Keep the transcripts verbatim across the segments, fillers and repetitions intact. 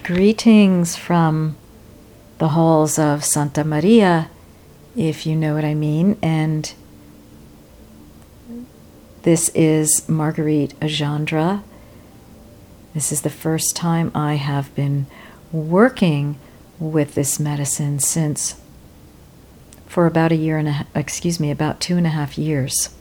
Greetings from the halls of Santa Maria, if you know what I mean, and this is Marguerite Agendre. This is the first time I have been working with this medicine since for about a year and a half, excuse me, about two and a half years.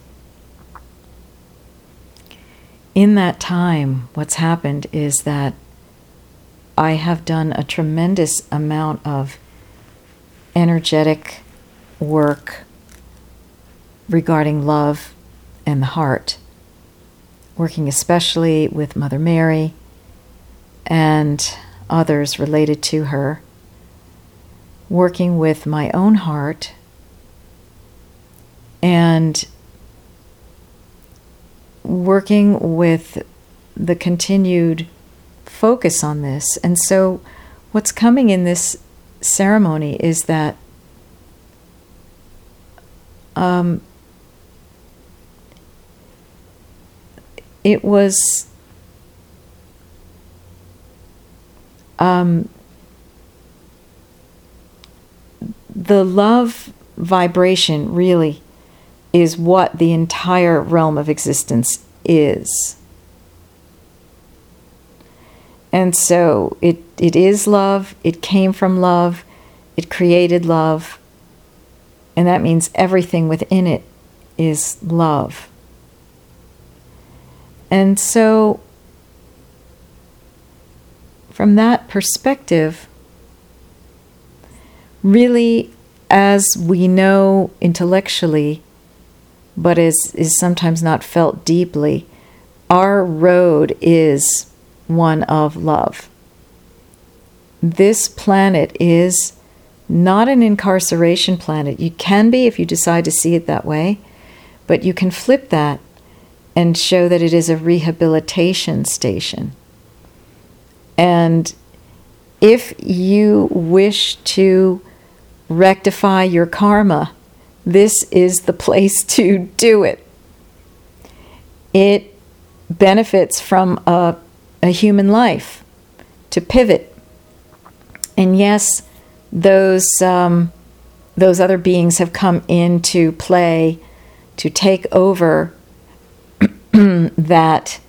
In that time, what's happened is that I have done a tremendous amount of energetic work regarding love and the heart, working especially with Mother Mary and others related to her, working with my own heart, and working with the continued focus on this. And so what's coming in this ceremony is that um, it was um, the love vibration really is what the entire realm of existence is. And so it, it is love, it came from love, it created love, and that means everything within it is love. And so, from that perspective, really, as we know intellectually, but is, is sometimes not felt deeply, our road is one of love. This planet is not an incarceration planet. You can be if you decide to see it that way, but you can flip that and show that it is a rehabilitation station. And if you wish to rectify your karma, this is the place to do it. It benefits from a a human life to pivot. And yes, those um, those other beings have come into play to take over that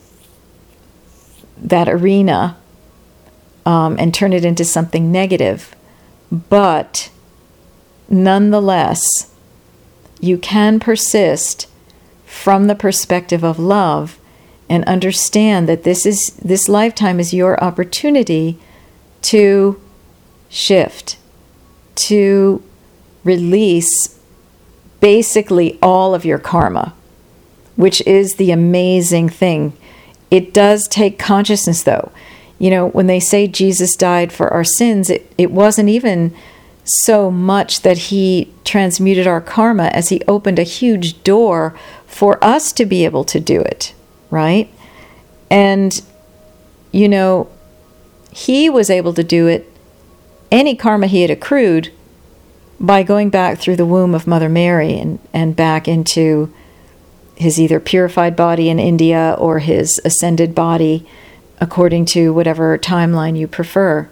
that arena um, and turn it into something negative. But nonetheless, you can persist from the perspective of love and understand that this is this lifetime is your opportunity to shift, to release basically all of your karma, which is the amazing thing. It does take consciousness, though. You know, when they say Jesus died for our sins, it, it wasn't even so much that he transmuted our karma as he opened a huge door for us to be able to do it. Right? And, you know, he was able to do it, any karma he had accrued, by going back through the womb of Mother Mary and, and back into his either purified body in India or his ascended body, according to whatever timeline you prefer.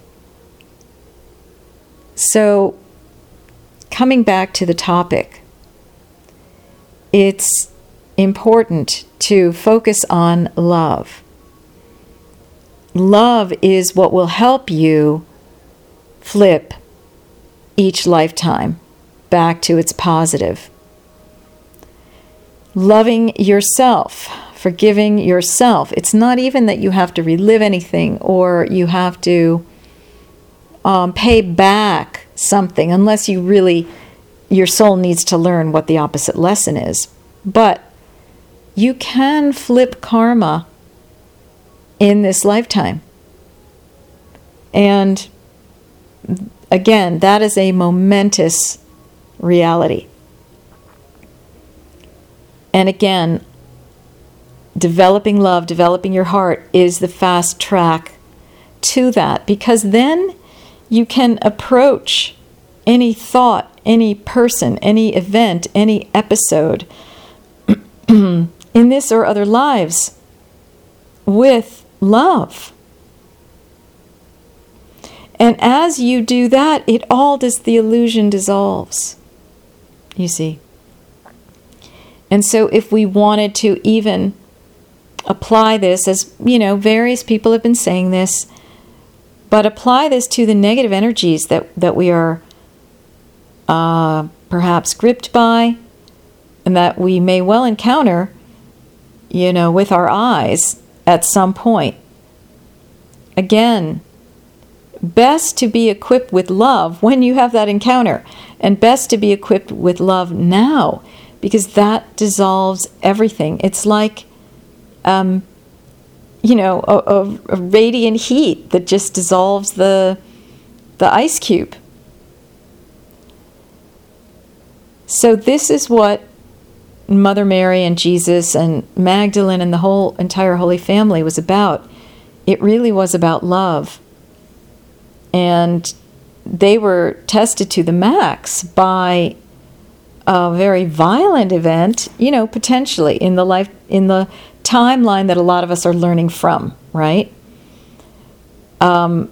So, coming back to the topic, it's important to focus on love. Love is what will help you flip each lifetime back to its positive. Loving yourself, forgiving yourself. It's not even that you have to relive anything or you have to um, pay back something, unless you really, your soul needs to learn what the opposite lesson is. But you can flip karma in this lifetime. And again, that is a momentous reality. And again, developing love, developing your heart is the fast track to that, because then you can approach any thought, any person, any event, any episode in this or other lives with love. And as you do that, it all does, the illusion dissolves, you see. And so if we wanted to even apply this, as, you know, various people have been saying this, but apply this to the negative energies that, that we are uh, perhaps gripped by, and that we may well encounter, you know, with our eyes at some point. Again, best to be equipped with love when you have that encounter, and best to be equipped with love now, because that dissolves everything. It's like, um, you know, a, a, a radiant heat that just dissolves the the ice cube. So this is what Mother Mary and Jesus and Magdalene and the whole entire Holy Family was about. It really was about love. And they were tested to the max by a very violent event, you know, potentially in the life, in the timeline that a lot of us are learning from, right? Um,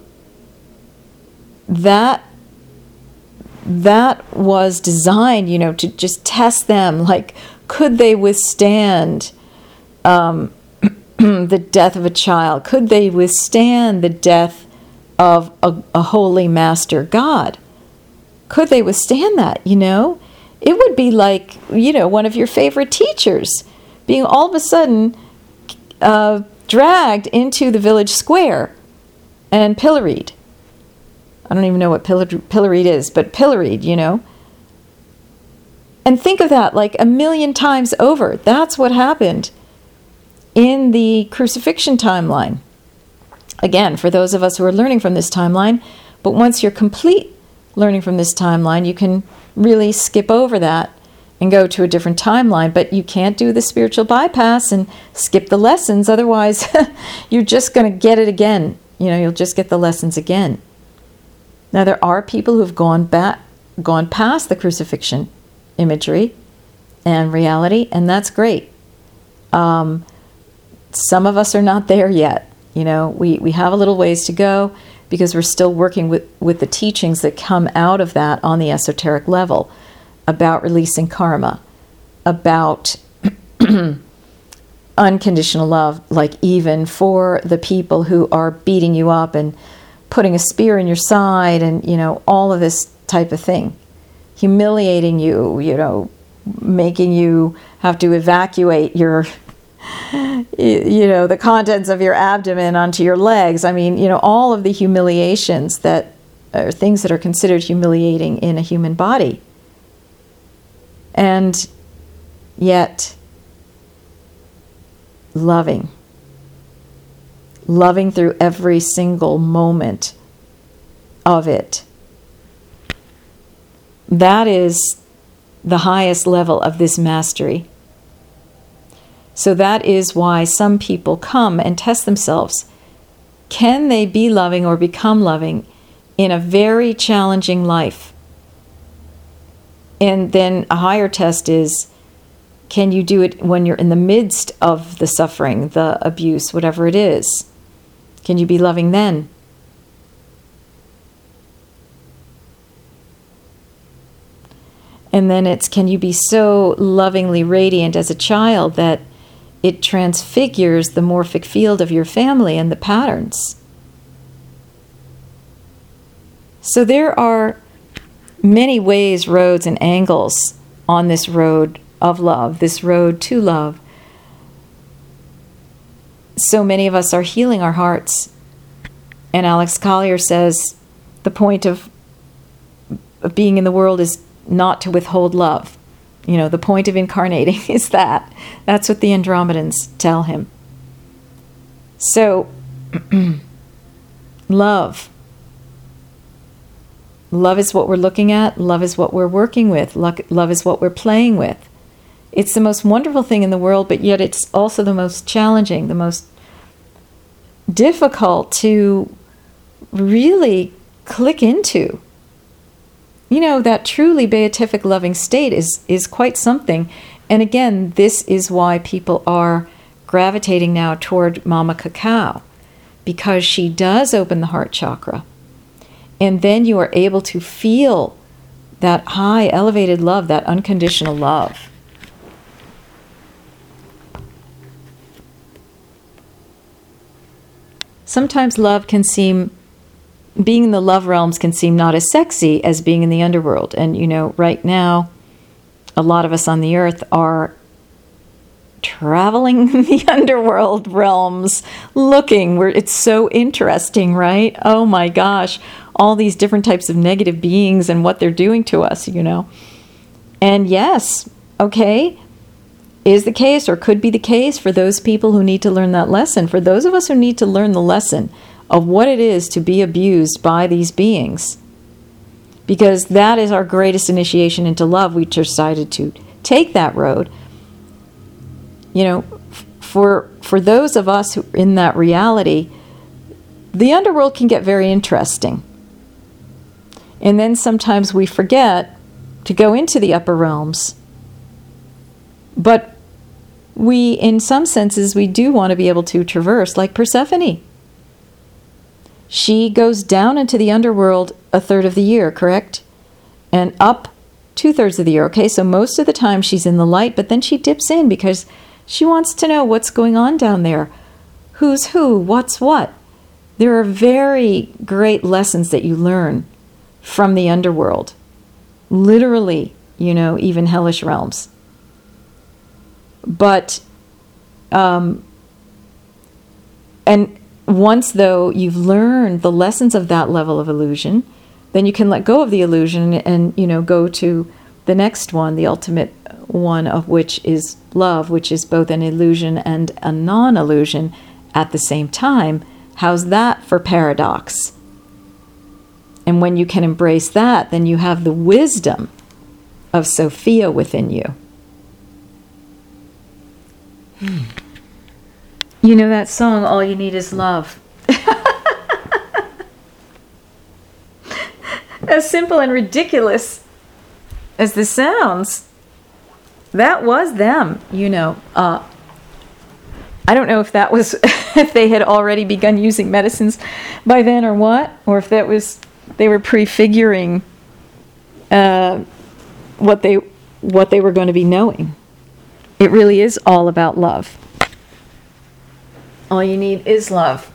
that that was designed, you know, to just test them, like, could they withstand um, the death of a child? Could they withstand the death of a, a holy master God? Could they withstand that, you know? It would be like, you know, one of your favorite teachers being all of a sudden uh, dragged into the village square and pilloried. I don't even know what pillar, pilloried is, but pilloried, you know. And think of that like a million times over. That's what happened in the crucifixion timeline. Again, for those of us who are learning from this timeline, but once you're complete learning from this timeline, you can really skip over that and go to a different timeline. But you can't do the spiritual bypass and skip the lessons. Otherwise, you're just going to get it again. You know, you'll just get the lessons again. Now, there are people who have gone back, gone past the crucifixion imagery and reality, and that's great. Um, some of us are not there yet. You know, we, we have a little ways to go because we're still working with, with the teachings that come out of that on the esoteric level about releasing karma, about unconditional love, like even for the people who are beating you up and putting a spear in your side and, you know, all of this type of thing. Humiliating you, you know, making you have to evacuate your, you know, the contents of your abdomen onto your legs. I mean, you know, all of the humiliations that are things that are considered humiliating in a human body. And yet, loving. Loving through every single moment of it. That is the highest level of this mastery. So that is why some people come and test themselves. Can they be loving or become loving in a very challenging life? And then a higher test is, can you do it when you're in the midst of the suffering, the abuse, whatever it is? Can you be loving then? And then it's, can you be so lovingly radiant as a child that it transfigures the morphic field of your family and the patterns? So there are many ways, roads, and angles on this road of love, this road to love. So many of us are healing our hearts. And Alex Collier says the point of, of being in the world is not to withhold love. You know, the point of incarnating is that. That's what the Andromedans tell him. So, love. Love is what we're looking at. Love is what we're working with. Love is what we're playing with. It's the most wonderful thing in the world, but yet it's also the most challenging, the most difficult to really click into. You know, that truly beatific loving state is, is quite something. And again, this is why people are gravitating now toward Mama Cacao, because she does open the heart chakra. And then you are able to feel that high, elevated love, that unconditional love. Sometimes love can seem, being in the love realms can seem not as sexy as being in the underworld. And, you know, right now, a lot of us on the earth are traveling the underworld realms, looking where it's so interesting, right? Oh my gosh, all these different types of negative beings and what they're doing to us, you know. And yes, okay, is the case or could be the case for those people who need to learn that lesson. For those of us who need to learn the lesson of what it is to be abused by these beings, because that is our greatest initiation into love, we decided to take that road. You know, for for those of us who are in that reality, the underworld can get very interesting. And then sometimes we forget to go into the upper realms. But we, in some senses, we do want to be able to traverse, like Persephone. She goes down into the underworld a third of the year, correct? And up two-thirds of the year. Okay, so most of the time she's in the light, but then she dips in because she wants to know what's going on down there. Who's who? What's what? There are very great lessons that you learn from the underworld. Literally, you know, even hellish realms. But, um, and once, though, you've learned the lessons of that level of illusion, then you can let go of the illusion and, and, you know, go to the next one, the ultimate one of which is love, which is both an illusion and a non-illusion at the same time. How's that for paradox? And when you can embrace that, then you have the wisdom of Sophia within you. Hmm. You know that song, All You Need Is Love? As simple and ridiculous as this sounds, that was them, you know. Uh, I don't know if that was, if they had already begun using medicines by then or what, or if that was, they were prefiguring uh, what they what they were going to be knowing. It really is all about love. All you need is love.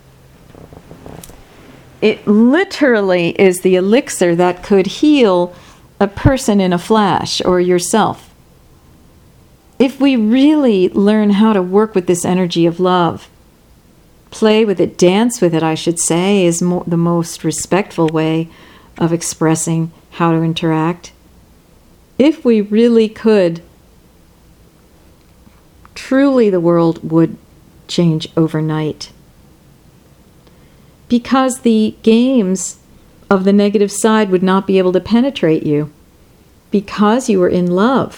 It literally is the elixir that could heal a person in a flash, or yourself. If we really learn how to work with this energy of love, play with it, dance with it, I should say, is mo- the most respectful way of expressing how to interact. If we really could, truly the world would change overnight. Because the games of the negative side would not be able to penetrate you, because you were in love.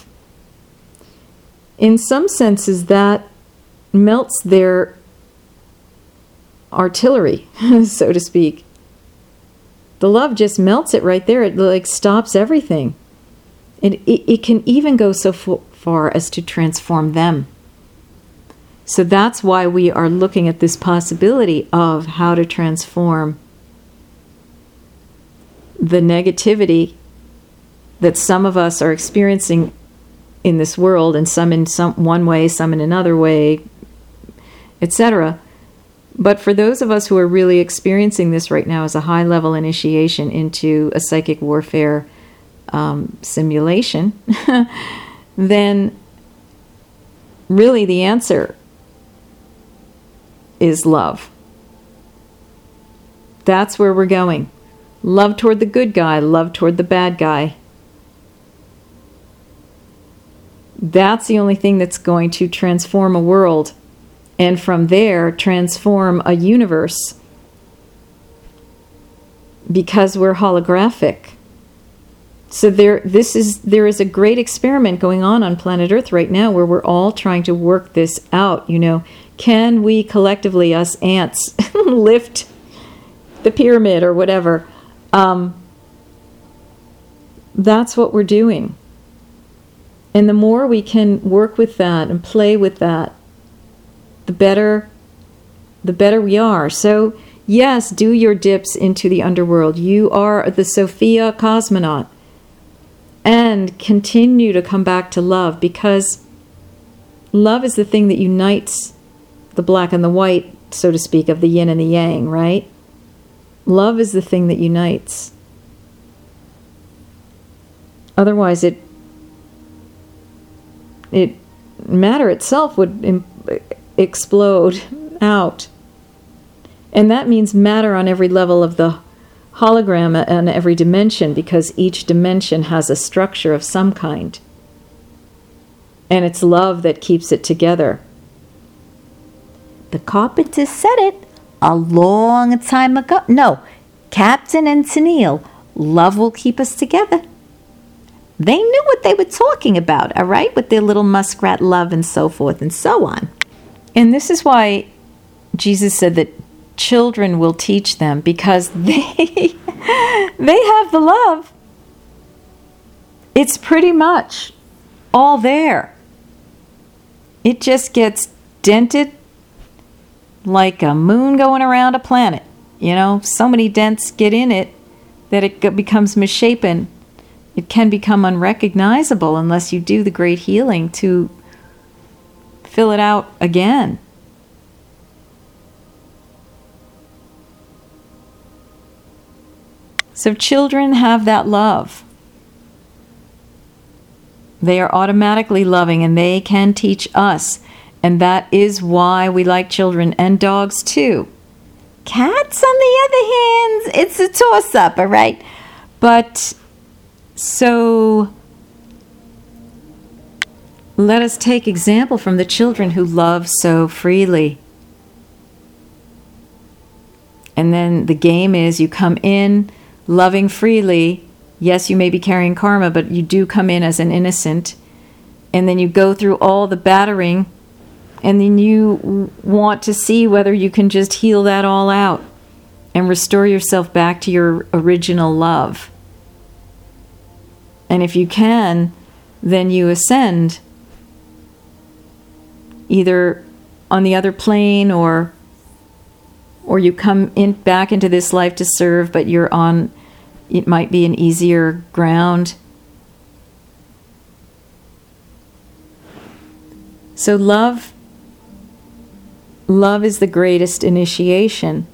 In some senses, that melts their artillery, so to speak. The love just melts it right there. It like stops everything. It, it, it can even go so f- far as to transform them. So that's why we are looking at this possibility of how to transform the negativity that some of us are experiencing in this world, and some in some one way, some in another way, et cetera. But for those of us who are really experiencing this right now as a high-level initiation into a psychic warfare um, simulation, then really the answer is love. That's where we're going. Love toward the good guy, love toward the bad guy. That's the only thing that's going to transform a world, and from there transform a universe, because we're holographic. So there this is there is a great experiment going on on planet Earth right now where we're all trying to work this out, you know. Can we collectively, us ants, lift the pyramid or whatever? Um, that's what we're doing. And the more we can work with that and play with that, the better, the better we are. So Yes, do your dips into the underworld. You are the Sophia cosmonaut. And continue to come back to love, because love is the thing that unites the black and the white, so to speak, of the yin and the yang, right? Love is the thing that unites. Otherwise, it it matter itself would im- explode out. And that means matter on every level of the hologram and every dimension, because each dimension has a structure of some kind. And it's love that keeps it together. The carpenter said it a long time ago. No, Captain and Tennille, love will keep us together. They knew what they were talking about, all right, with their little muskrat love and so forth and so on. And this is why Jesus said that children will teach them, because they they have the love. It's pretty much all there. It just gets dented like a moon going around a planet. You know, so many dents get in it that it becomes misshapen. It can become unrecognizable unless you do the great healing to fill it out again. So children have that love. They are automatically loving, and they can teach us. And that is why we like children, and dogs too. Cats, on the other hand, it's a toss-up, all right? But so let us take example from the children who love so freely. And then the game is you come in loving freely. Yes, you may be carrying karma, but you do come in as an innocent. And then you go through all the battering, and then you want to see whether you can just heal that all out and restore yourself back to your original love. And if you can, then you ascend either on the other plane, or or you come in back into this life to serve, but you're on, it might be an easier ground. So love, love is the greatest initiation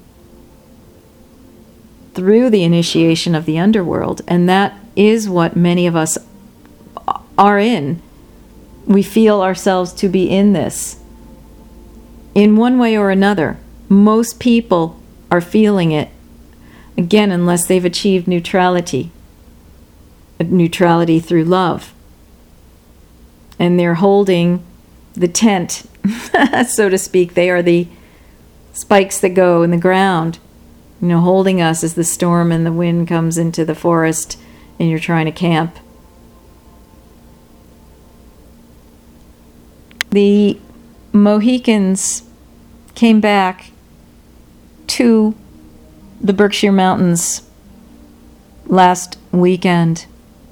through the initiation of the underworld. And that is what many of us are in. We feel ourselves to be in this in one way or another. Most people are feeling it, again, unless they've achieved neutrality, neutrality through love. And they're holding the tent, so to speak. They are the spikes that go in the ground, you know, holding us as the storm and the wind comes into the forest and you're trying to camp. The Mohicans came back to the Berkshire Mountains last weekend.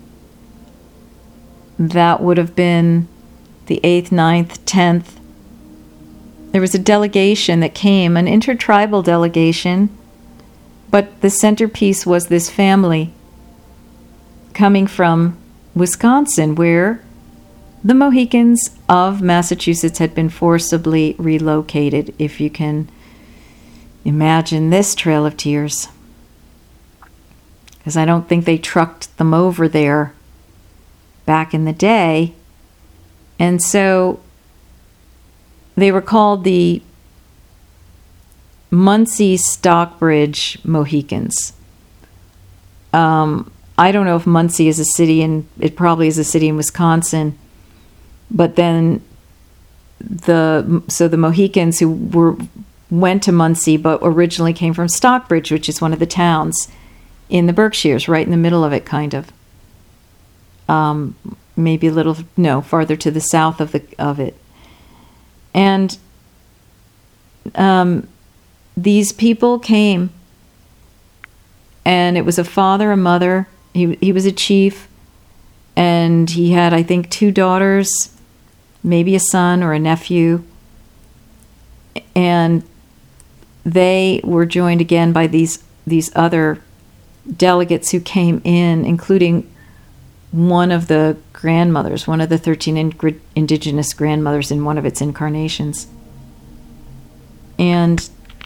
That would have been the eighth, ninth, tenth. There was a delegation that came, an intertribal delegation, but the centerpiece was this family coming from Wisconsin, where the Mohicans of Massachusetts had been forcibly relocated, if you can imagine this trail of tears. Because I don't think they trucked them over there back in the day. And so they were called the Muncie Stockbridge Mohicans. Um, I don't know if Muncie is a city, and it probably is a city in Wisconsin. But then the so the Mohicans who were went to Muncie, but originally came from Stockbridge, which is one of the towns in the Berkshires, right in the middle of it, kind of. Um, maybe a little, no, farther to the south of the of it. And um, these people came, and it was a father, a mother. He he was a chief, and he had, I think, two daughters, maybe a son or a nephew. And they were joined again by these these other delegates who came in, including one of the grandmothers, one of the thirteen in- indigenous grandmothers in one of its incarnations. And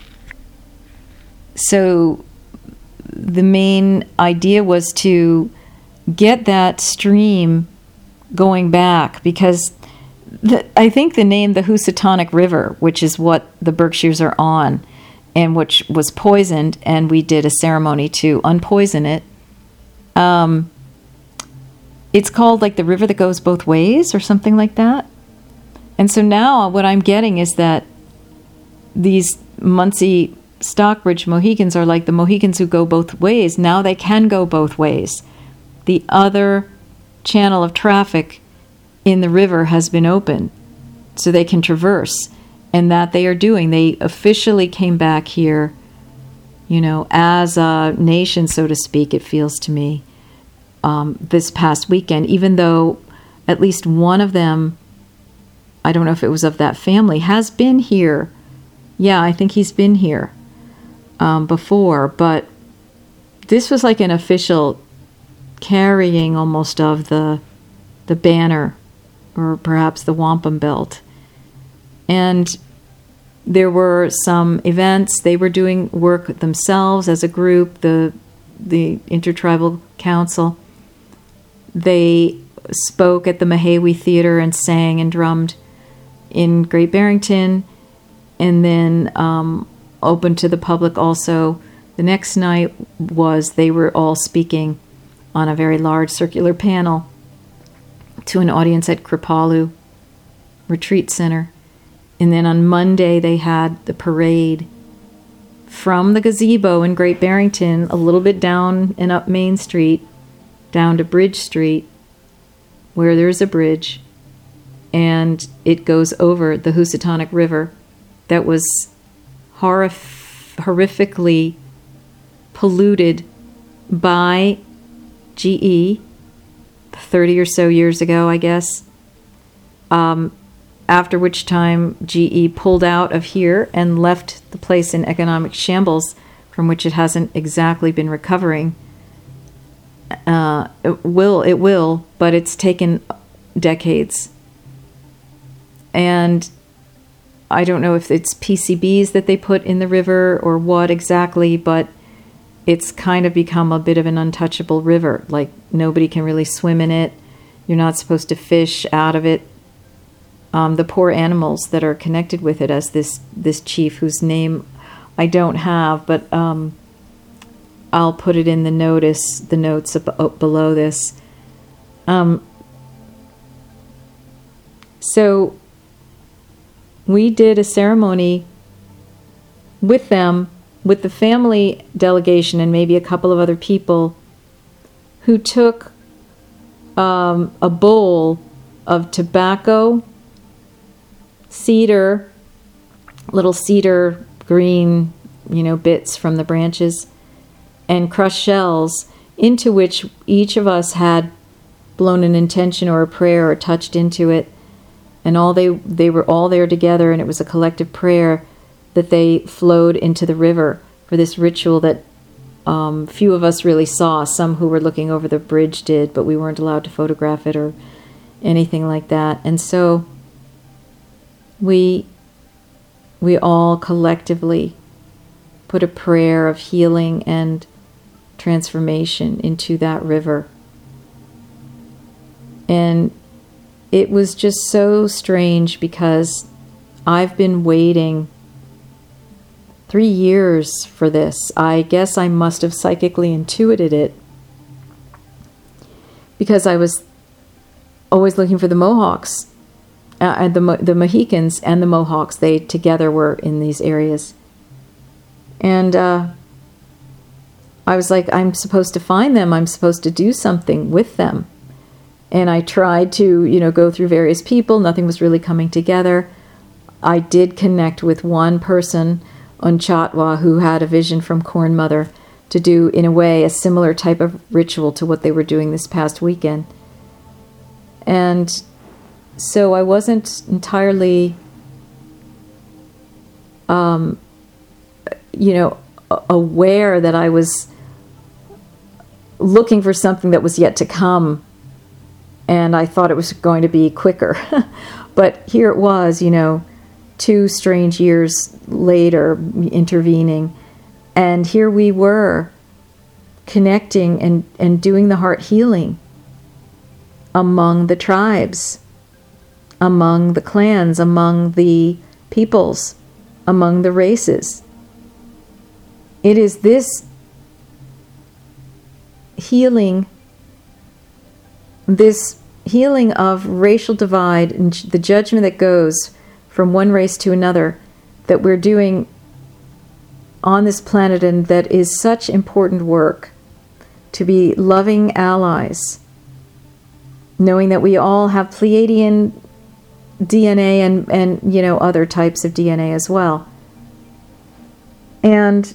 so the main idea was to get that stream going back, because the, I think the name, the Housatonic River, which is what the Berkshires are on, and which was poisoned, and we did a ceremony to unpoison it. Um, it's called like the river that goes both ways or something like that. And so now what I'm getting is that these Muncie Stockbridge Mohicans are like the Mohicans who go both ways. Now they can go both ways. The other channel of traffic in the river has been opened, so they can traverse. And that they are doing. They officially came back here, you know, as a nation, so to speak, it feels to me, um, this past weekend, even though at least one of them, I don't know if it was of that family, has been here. Yeah, I think he's been here um, before, but this was like an official carrying almost of the the banner, or perhaps the wampum belt. And there were some events. They were doing work themselves as a group, the the Intertribal Council. They spoke at the Mahawi Theater and sang and drummed in Great Barrington, and then um, open to the public also. The next night was they were all speaking on a very large circular panel to an audience at Kripalu Retreat Center. And then on Monday, they had the parade from the gazebo in Great Barrington, a little bit down and up Main Street, down to Bridge Street, where there's a bridge, and it goes over the Housatonic River that was horrif- horrifically polluted by G E thirty or so years ago, I guess. Um, after which time G E pulled out of here and left the place in economic shambles from which it hasn't exactly been recovering. Uh, it will, it will, but it's taken decades. And I don't know if it's P C Bs that they put in the river or what exactly, but it's kind of become a bit of an untouchable river. Like, nobody can really swim in it. You're not supposed to fish out of it. Um, the poor animals that are connected with it, as this, this chief, whose name I don't have, but um, I'll put it in the notice, the notes up, up below this. Um, so we did a ceremony with them, with the family delegation and maybe a couple of other people, who took um, a bowl of tobacco, cedar, little cedar green, you know, bits from the branches, and crushed shells, into which each of us had blown an intention or a prayer or touched into it. And all they they were all there together, and it was a collective prayer that they flowed into the river for this ritual that um, few of us really saw. Some who were looking over the bridge did, but we weren't allowed to photograph it or anything like that. And so we we all collectively put a prayer of healing and transformation into that river. And it was just so strange, because I've been waiting three years for this. I guess I must have psychically intuited it, because I was always looking for the Mohawks, uh, and the the Mohicans and the Mohawks. They together were in these areas, and uh, I was like, I'm supposed to find them. I'm supposed to do something with them. And I tried to, you know, go through various people. Nothing was really coming together. I did connect with one person, Unchatwa, who had a vision from Corn Mother to do, in a way, a similar type of ritual to what they were doing this past weekend. And so I wasn't entirely um, you know, aware that I was looking for something that was yet to come, and I thought it was going to be quicker. But here it was, you know, two strange years later intervening, and here we were connecting and, and doing the heart healing among the tribes, among the clans, among the peoples, among the races. It is this healing, this healing of racial divide and the judgment that goes from one race to another that we're doing on this planet, and that is such important work, to be loving allies, knowing that we all have Pleiadian D N A and, and you know, other types of D N A as well. And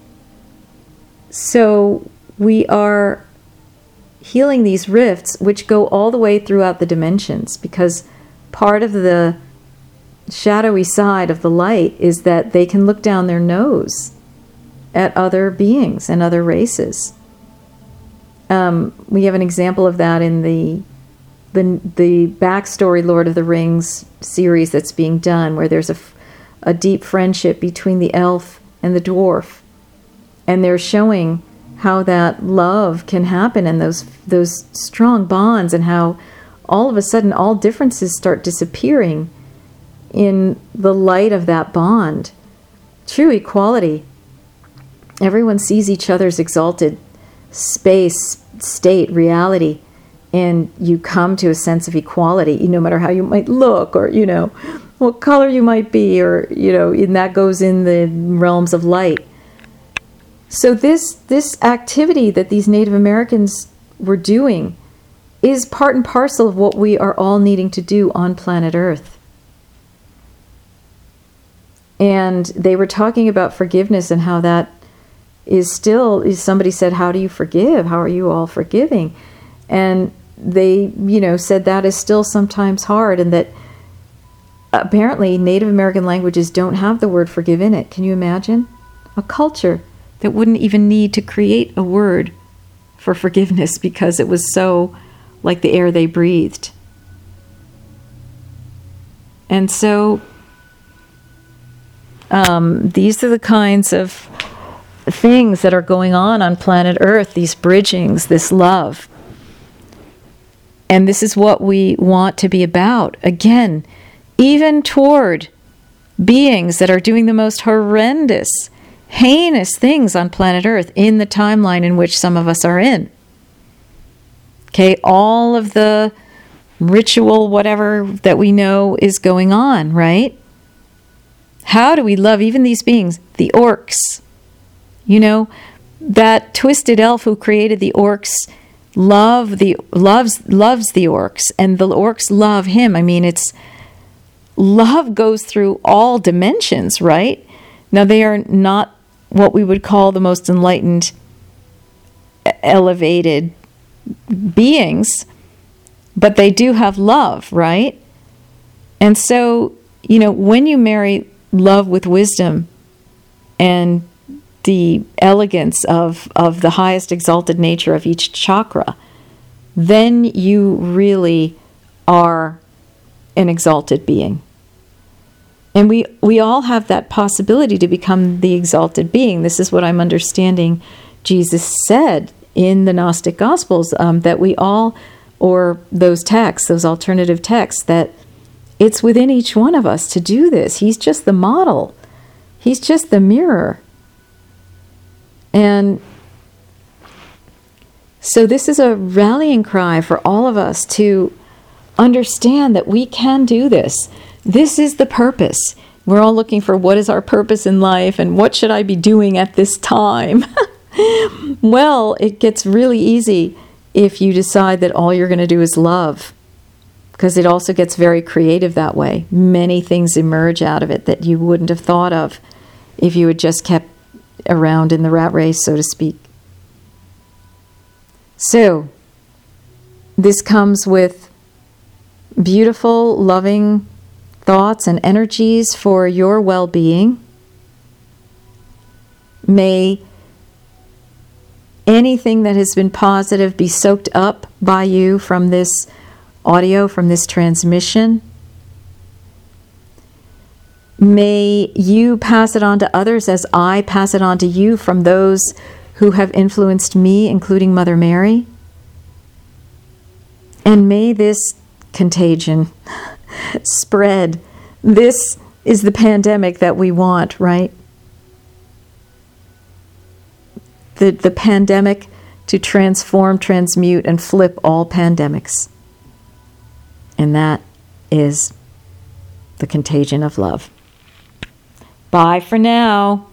so we are healing these rifts, which go all the way throughout the dimensions, because part of the shadowy side of the light is that they can look down their nose at other beings and other races. Um, we have an example of that in the the the backstory Lord of the Rings series that's being done, where there's a, a deep friendship between the elf and the dwarf, and they're showing how that love can happen and those those strong bonds, and how all of a sudden all differences start disappearing in the light of that bond. True equality. Everyone sees each other's exalted space, state, reality, and you come to a sense of equality, no matter how you might look, or, you know, what color you might be, or, you know, and that goes in the realms of light. So this this activity that these Native Americans were doing is part and parcel of what we are all needing to do on planet Earth. And they were talking about forgiveness and how that is still, somebody said, how do you forgive? How are you all forgiving? And they, you know, said that is still sometimes hard, and that apparently Native American languages don't have the word forgive in it. Can you imagine? A culture that wouldn't even need to create a word for forgiveness because it was so like the air they breathed. And so um, these are the kinds of things that are going on on planet Earth, these bridgings, this love. And this is what we want to be about. Again, even toward beings that are doing the most horrendous, heinous things on planet Earth in the timeline in which some of us are in. Okay, all of the ritual, whatever that we know is going on, right? How do we love even these beings? The orcs. You know, that twisted elf who created the orcs love the loves loves the orcs, and the orcs love him. I mean, it's love goes through all dimensions, right? Now, they are not what we would call the most enlightened, elevated beings, but they do have love, right? And so, you know, when you marry love with wisdom and the elegance of, of the highest exalted nature of each chakra, then you really are an exalted being. And we, we all have that possibility to become the exalted being. This is what I'm understanding Jesus said in the Gnostic Gospels, um, that we all, or those texts, those alternative texts, that it's within each one of us to do this. He's just the model. He's just the mirror. And so this is a rallying cry for all of us to understand that we can do this. This is the purpose. We're all looking for what is our purpose in life and what should I be doing at this time? Well, it gets really easy if you decide that all you're going to do is love, because it also gets very creative that way. Many things emerge out of it that you wouldn't have thought of if you had just kept around in the rat race, so to speak. So, this comes with beautiful, loving thoughts and energies for your well-being. May anything that has been positive be soaked up by you from this audio, from this transmission. May you pass it on to others as I pass it on to you from those who have influenced me, including Mother Mary. And may this contagion spread. This is the pandemic that we want, right? The, the pandemic to transform, transmute, and flip all pandemics. And that is the contagion of love. Bye for now.